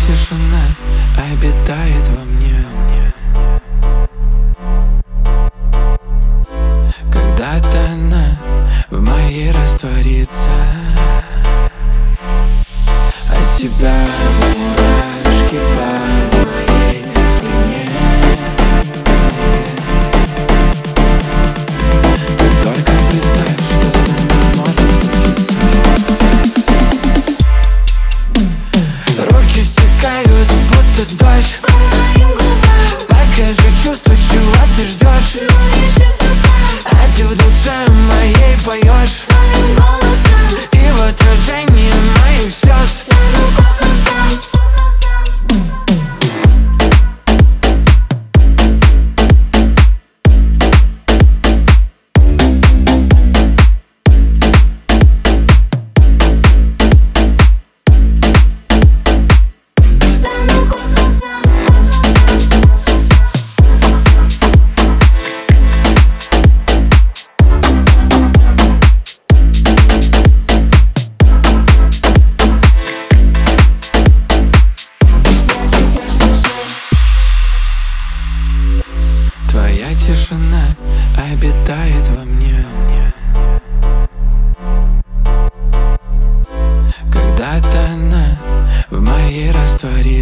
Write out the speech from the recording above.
тишина обитает во мне. Когда-то она в моей растворится. От тебя мурашки по моей спине. Ты только представь, что с нами может случиться. Руки стекают, будто дождь по моим губам. Покажи чувства, чего ты ждешь. А ты в душе моей поешь Своим голосом и в отражении моих слез стану космосом. Стану космосом. Твоя тишина обитает во мне. Когда-то она в моей растворится.